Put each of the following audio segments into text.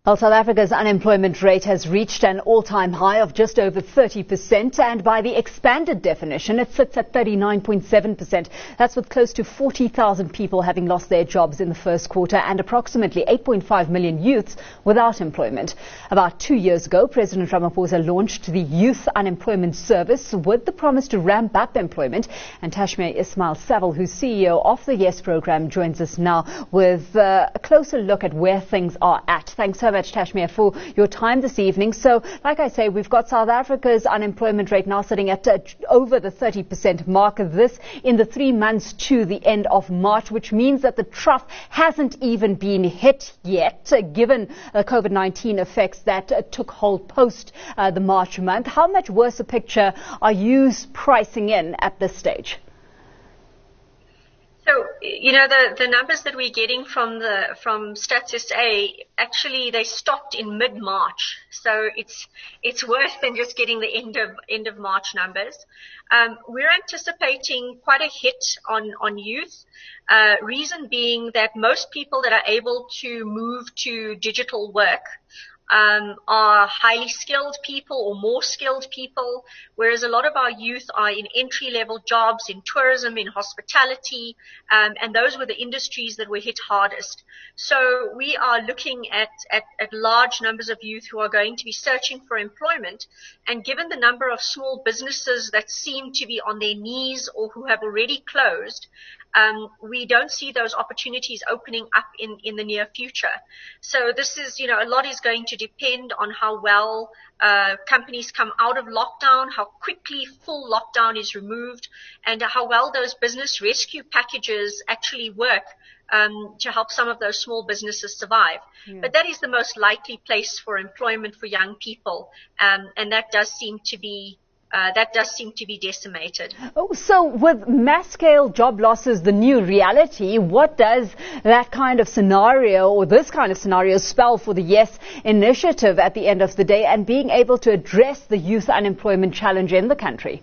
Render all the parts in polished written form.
Well, South Africa's unemployment rate has reached an all-time high of just over 30%, and by the expanded definition, it sits at 39.7%. That's with close to 40,000 people having lost their jobs in the first quarter and approximately 8.5 million youths without employment. About 2 years ago, President Ramaphosa launched the Youth Unemployment Service with the promise to ramp up employment. And Tashmia Ismail-Saville, who's CEO of the YES program, joins us now with a closer look at where things are at. Thanks so much, Tashmia, for your time this evening. So, like I say, we've got South Africa's unemployment rate now sitting at over the 30% mark. This in the 3 months to the end of March, which means that the trough hasn't even been hit yet, given COVID-19 effects that took hold post the March month. How much worse a picture are you pricing in at this stage? So, the numbers that we're getting from Stats SA, actually they stopped in mid-March. So it's worse than just getting the end of March numbers. We're anticipating quite a hit on youth. Reason being that most people that are able to move to digital work are highly skilled people or more skilled people, whereas a lot of our youth are in entry-level jobs in tourism, in hospitality, and those were the industries that were hit hardest. So we are looking at large numbers of youth who are going to be searching for employment, and given the number of small businesses that seem to be on their knees or who have already closed, we don't see those opportunities opening up in the near future. So this is, a lot is going to depend on how well companies come out of lockdown, how quickly full lockdown is removed, and how well those business rescue packages actually work to help some of those small businesses survive. Yeah. But that is the most likely place for employment for young people, and that does seem to be decimated. Oh, so with mass-scale job losses the new reality, what does that kind of scenario or this kind of scenario spell for the YES initiative at the end of the day and being able to address the youth unemployment challenge in the country?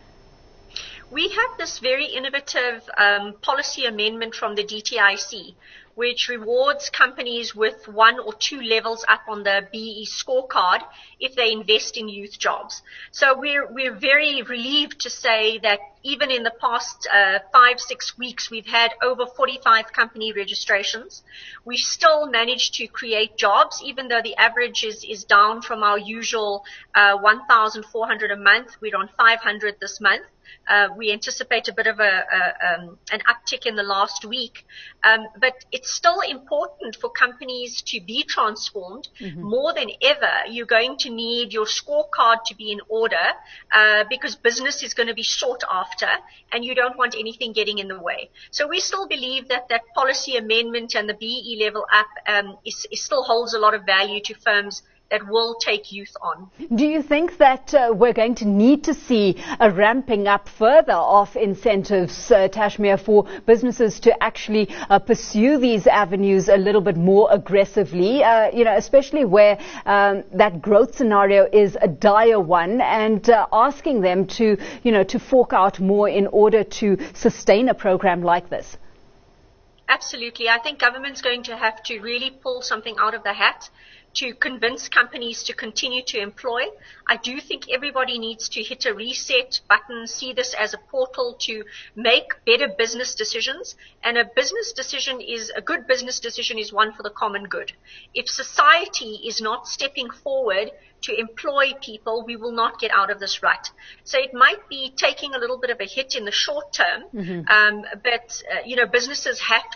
We have this very innovative policy amendment from the DTIC, which rewards companies with 1 or 2 levels up on the BE scorecard if they invest in youth jobs. So we're very relieved to say that even in the past 5-6 weeks, we've had over 45 company registrations. We still managed to create jobs, even though the average is down from our usual 1,400 a month. We're on 500 this month. We anticipate a bit of an uptick in the last week, but it's still important for companies to be transformed. Mm-hmm. More than ever, you're going to need your scorecard to be in order because business is going to be sought after, and you don't want anything getting in the way. So we still believe that policy amendment and the BE level up still holds a lot of value to firms that will take youth on. Do you think that we're going to need to see a ramping up further of incentives, Tashmia, for businesses to actually pursue these avenues a little bit more aggressively, especially where that growth scenario is a dire one, and asking them to fork out more in order to sustain a program like this? Absolutely. I think government's going to have to really pull something out of the hat to convince companies to continue to employ. I do think everybody needs to hit a reset button, see this as a portal to make better business decisions. And a good business decision is one for the common good. If society is not stepping forward to employ people, we will not get out of this rut. So it might be taking a little bit of a hit in the short term, mm-hmm. But businesses have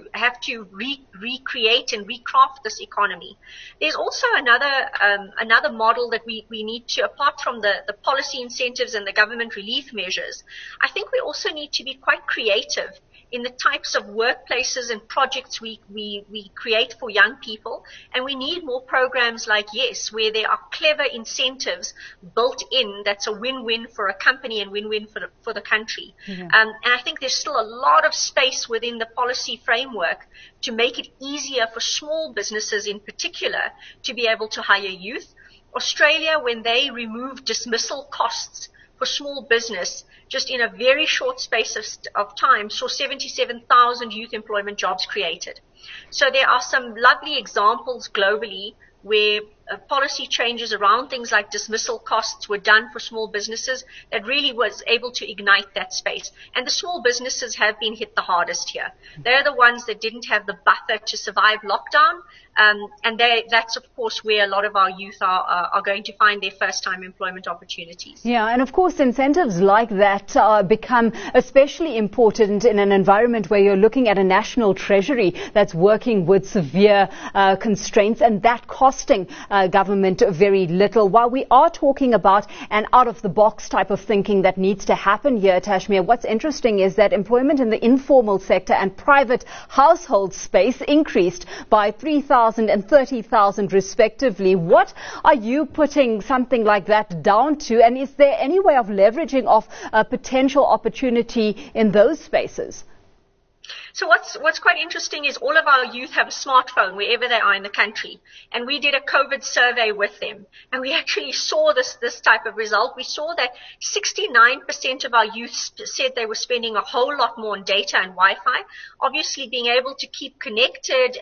to recreate and recraft this economy. There's also another model that we need to, apart from the policy incentives and the government relief measures, I think we also need to be quite creative in the types of workplaces and projects we create for young people. And we need more programs like YES, where there are clever incentives built in that's a win-win for a company and win-win for the country. Mm-hmm. And I think there's still a lot of space within the policy framework to make it easier for small businesses in particular to be able to hire youth. Australia, when they removed dismissal costs for small business, just in a very short space of time, saw 77,000 youth employment jobs created. So there are some lovely examples globally where policy changes around things like dismissal costs were done for small businesses that really was able to ignite that space. And the small businesses have been hit the hardest here. They're the ones that didn't have the buffer to survive lockdown. And that's, of course, where a lot of our youth are going to find their first-time employment opportunities. Yeah, and of course, incentives like that become especially important in an environment where you're looking at a national treasury that's working with severe constraints and that costing government very little. While we are talking about an out-of-the-box type of thinking that needs to happen here, Tashmia, what's interesting is that employment in the informal sector and private household space increased by 3,000 and 30,000 respectively. What are you putting something like that down to, and is there any way of leveraging off a potential opportunity in those spaces? So what's quite interesting is all of our youth have a smartphone wherever they are in the country. And we did a COVID survey with them. And we actually saw this type of result. We saw that 69% of our youth said they were spending a whole lot more on data and Wi-Fi. Obviously, being able to keep connected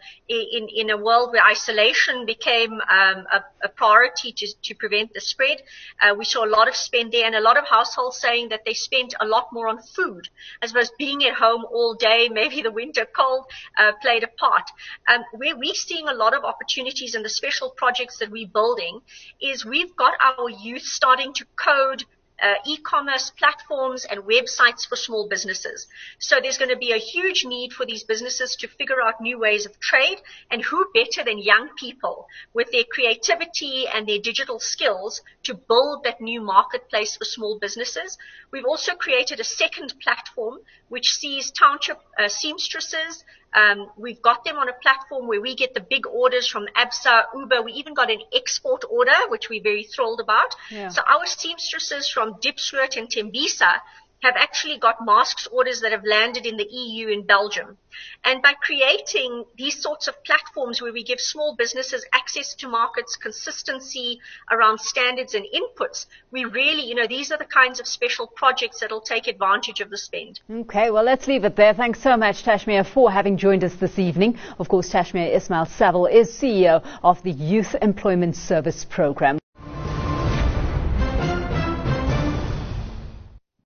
in a world where isolation became a priority to prevent the spread. We saw a lot of spend there, and a lot of households saying that they spent a lot more on food, as well as being at home all day. Maybe the winter cold played a part. Where we're seeing a lot of opportunities in the special projects that we're building is we've got our youth starting to code e-commerce platforms and websites for small businesses. So there's going to be a huge need for these businesses to figure out new ways of trade, and who better than young people with their creativity and their digital skills to build that new marketplace for small businesses. We've also created a second platform which sees township seamstresses. We've got them on a platform where we get the big orders from Absa, Uber. We even got an export order, which we're very thrilled about. Yeah. So our seamstresses from Diepsloot and Tembisa have actually got masks orders that have landed in the EU in Belgium. And by creating these sorts of platforms where we give small businesses access to markets, consistency around standards and inputs, we really, these are the kinds of special projects that will take advantage of the spend. Okay, well, let's leave it there. Thanks so much, Tashmia, for having joined us this evening. Of course, Tashmia Ismail-Saville is CEO of the Youth Employment Service Program.